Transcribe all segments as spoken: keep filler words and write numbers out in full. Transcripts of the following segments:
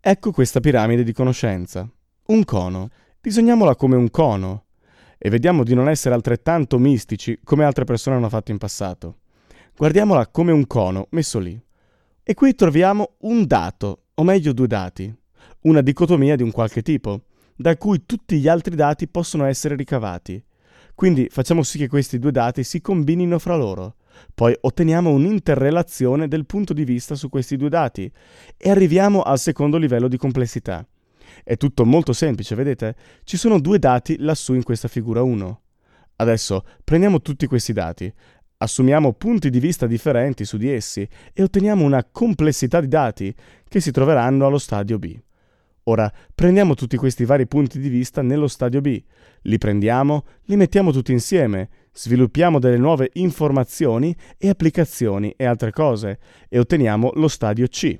Ecco questa piramide di conoscenza. Un cono. Disegniamola come un cono e vediamo di non essere altrettanto mistici come altre persone hanno fatto in passato. Guardiamola come un cono messo lì. E qui troviamo un dato, o meglio due dati, una dicotomia di un qualche tipo, da cui tutti gli altri dati possono essere ricavati. Quindi facciamo sì che questi due dati si combinino fra loro. Poi otteniamo un'interrelazione del punto di vista su questi due dati e arriviamo al secondo livello di complessità. È tutto molto semplice, vedete? Ci sono due dati lassù in questa figura uno. Adesso prendiamo tutti questi dati, assumiamo punti di vista differenti su di essi e otteniamo una complessità di dati che si troveranno allo stadio B. Ora prendiamo tutti questi vari punti di vista nello stadio B, li prendiamo, li mettiamo tutti insieme, sviluppiamo delle nuove informazioni e applicazioni e altre cose e otteniamo lo stadio C.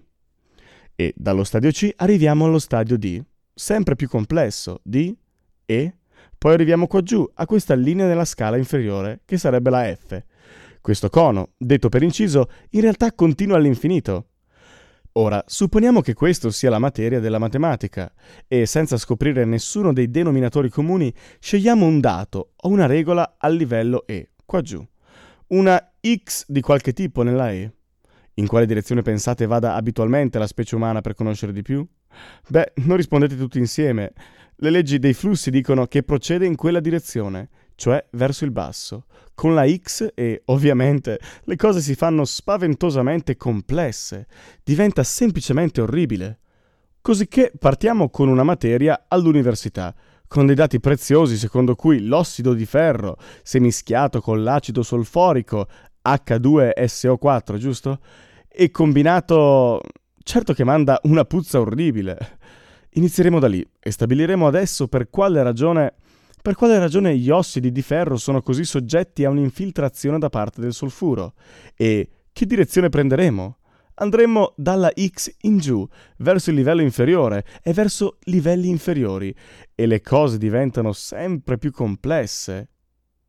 E dallo stadio C arriviamo allo stadio D, sempre più complesso, D, E, poi arriviamo qua giù a questa linea della scala inferiore che sarebbe la F. Questo cono, detto per inciso, in realtà continua all'infinito. Ora, supponiamo che questo sia la materia della matematica e senza scoprire nessuno dei denominatori comuni scegliamo un dato o una regola al livello E, qua giù. Una x di qualche tipo nella E. In quale direzione pensate vada abitualmente la specie umana per conoscere di più? Beh, non rispondete tutti insieme. Le leggi dei flussi dicono che procede in quella direzione, cioè verso il basso. Con la X e, ovviamente, le cose si fanno spaventosamente complesse. Diventa semplicemente orribile. Cosicché partiamo con una materia all'università, con dei dati preziosi secondo cui l'ossido di ferro, se mischiato con l'acido solforico, acca due esse o quattro, giusto? E combinato... certo che manda una puzza orribile. Inizieremo da lì e stabiliremo adesso per quale ragione... Per quale ragione gli ossidi di ferro sono così soggetti a un'infiltrazione da parte del solfuro? E che direzione prenderemo? Andremo dalla X in giù, verso il livello inferiore e verso livelli inferiori, e le cose diventano sempre più complesse.